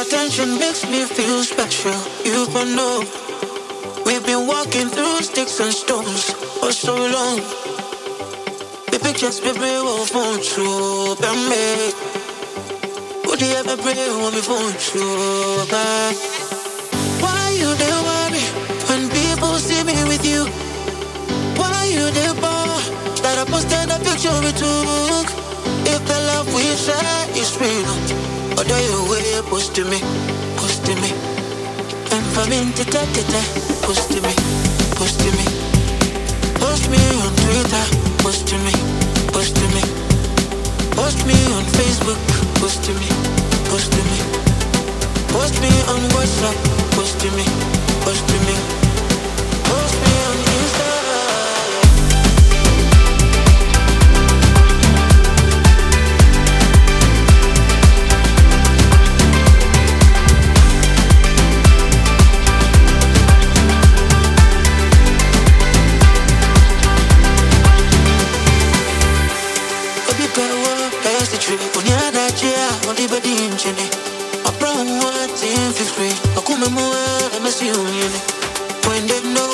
attention makes me feel special. You gon' know we've been walking through sticks and stones for so long. The pictures baby will phone true, but me. Would you ever pray when we phone true, but why you there worry when people see me with you? Why you there bore that I posted a picture we took? If the love we share is real, or do you way post to me, and for me to post to me, post to me, post me on Twitter, post to me, post to me, post me on Facebook, post to me, post to me, post me on WhatsApp, post to me, post to me, post me on Instagram. When they know